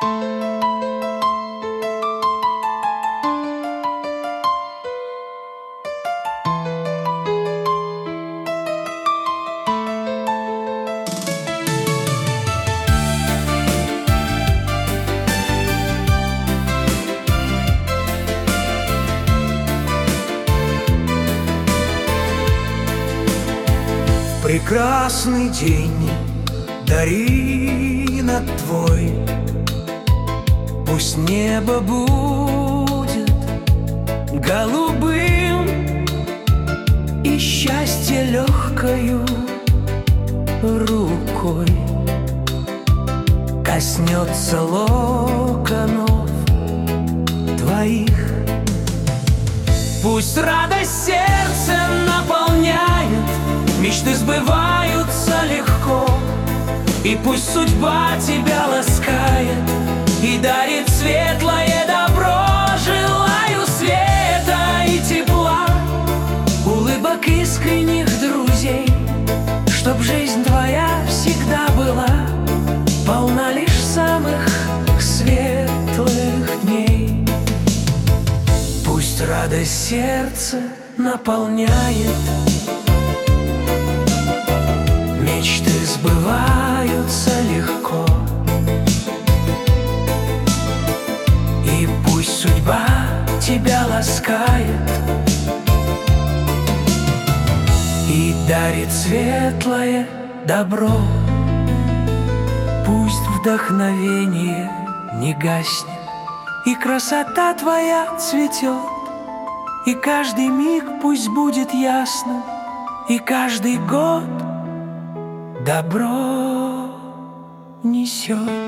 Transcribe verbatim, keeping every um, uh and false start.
Прекрасный день дари над твой, пусть небо будет голубым, и счастье легкою рукой коснется локонов твоих. Пусть радость сердце наполняет, мечты сбываются легко, и пусть судьба тебя ласкает и дарит светлое добро. Желаю света и тепла, улыбок искренних друзей, чтоб жизнь твоя всегда была полна лишь самых светлых дней. Пусть радость сердце наполняет, мечты сбываются легко, и пусть судьба тебя ласкает и дарит светлое добро. Пусть вдохновение не гаснет, и красота твоя цветет, и каждый миг пусть будет ясным, и каждый год добро несет.